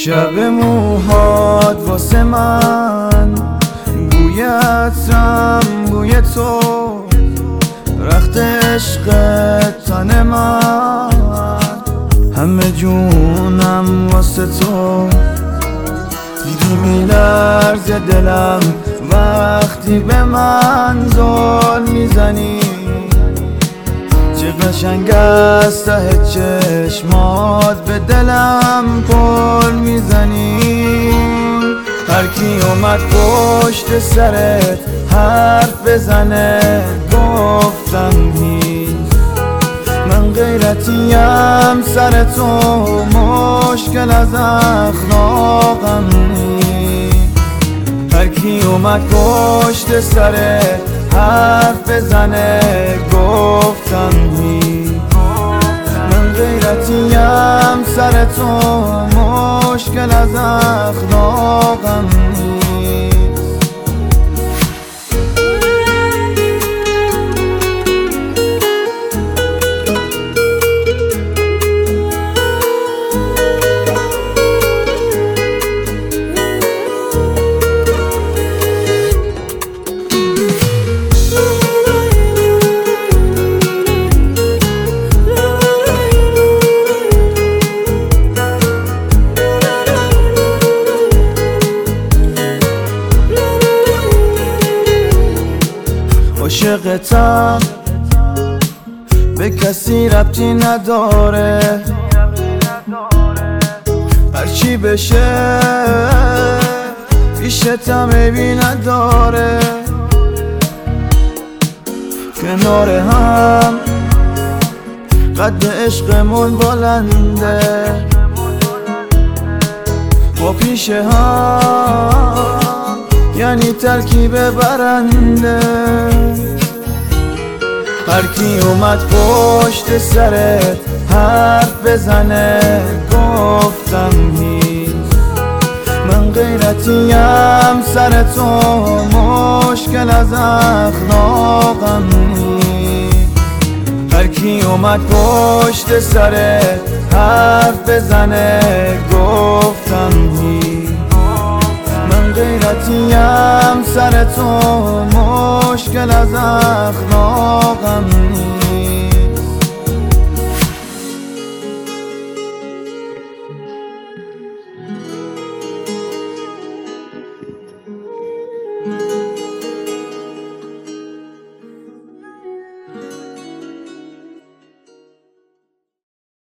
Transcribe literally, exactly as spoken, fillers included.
شب موهات واسه من بوی عطرم بوی تو، رخت عشقت تن من، همه جونم واسه تو. دیدی میلرزه دلم وقتی به من زل میزنی، چه قشنگ است ته چشمات به دلم پل میزنی. هر کی اومد پشت سرت حرف بزنه گفتم نیست، من غیرتیم سر تو مشکل از اخلاقم نیست. هر کی اومد پشت سرت حرف بزنه گفتم نیست، من غیرتیم سر تو مشکل از اخلاقم نیست. عاشقتم به کسی ربطی نداره، هرچی بشه پیشتم عیبی نداره. کنار هم قد عشقمون بلنده، با پیش هم یعنی ترکیب برنده. هر کی اومد پشت سرت حرف بزنه گفتم نیست، من غیرتیم سر تو مشکل از اخلاقم نیست. هر کی اومد پشت سرت حرف بزنه گفتم نیست، من غیرتیم سر تو مشکل از اخلاقم